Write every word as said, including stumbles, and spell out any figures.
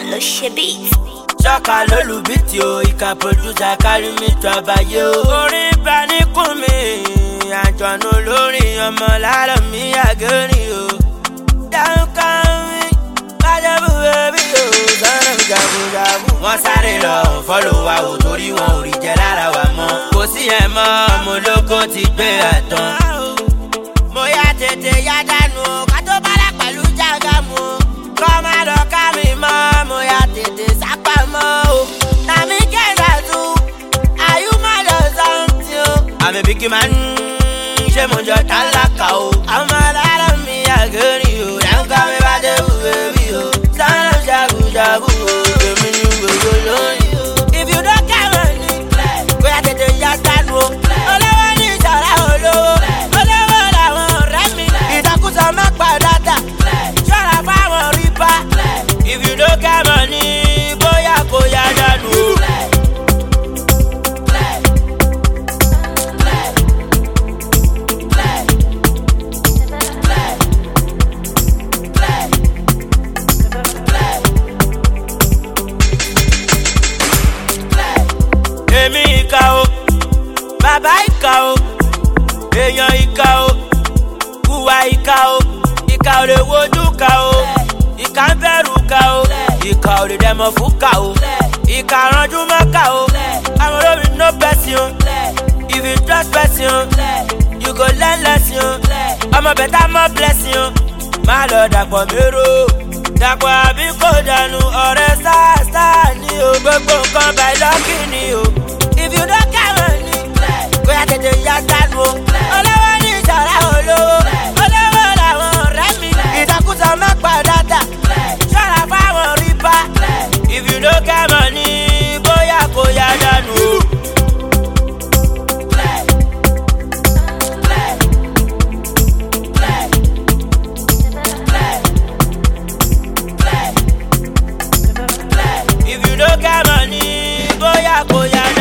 lo ṣe beat. Ṣọ́ka lólu bíìtì o, ìka producer carry me to àbáyé o. Orin bá ní kún mi, àjọ̀nù lórí ọmọ láàárọ̀ mi àgẹ́rì o. Dáhùn kan mi, kájọ́bù bẹ́bí o, sọ́nà jagunjagun. Wọ́n sáré lọ fọ́lọ̀ wa ò torí wọn ò rí jẹ lára wa mọ́. Kò sí ẹ̀ mọ́, mo lóko ti gbé àtàn. Mo yá tètè yá dànù, ká tó bá dà pẹ̀lú jágàmù. Kọ́ má lọ ká mi mọ́, mo yá tètè sápá mọ́ o. Na mi kẹ́sà tú, àyù má lọ sọ́ǹtì o. Àmì bí kí máa ń ṣe mo jọ tálákà o. Àwọn alára mi àgẹ́rì o, dáńkà mi bá dé bù bébí o. Sọ́nà jagunjagun o, èmi ni gbogbo lóyún o. If you don't care money, kó yá tètè yá dànù o. Olówó ní ìṣọ̀rá olówó, olówó làwọn ọ̀rẹ́ mi. Ìdákùsọ má padà dà, ṣọ́ra fáwọn rípa. If you don't care money, bóyá kó yá dànù o. Èmi ìkà o, bàbá ìkà o, èèyàn ìkà o, hùwà ìkà o, ìkà ò lè wojú kà o, ìkà ń bẹ̀rù kà o, ìkà ò lè dẹ̀mọ̀ fún kà o, ìkà ránjú mọ́ kà o, àwọn olórí no person, if you trust person, you go learn lesson, ọmọ bẹ̀tà mọ́ blessing, má lọ dàpọ̀ mérò, dàpọ̀ àbí kò dànù ọ̀rẹ́ sáà sáà ni o, gbogbo nǹkan by lucky ni o. If you don't care money, kó yá tètè yá dànù o. Olówó ní ìṣọ̀rá olówó, olówó làwọn ọ̀rẹ́ mi. Ìdákùsọ má padà dà, ṣọ́ra fáwọn rípa. If you don't care money, bóyá kó yá dànù o. If you don't care money, bóyá kó yá dànù o.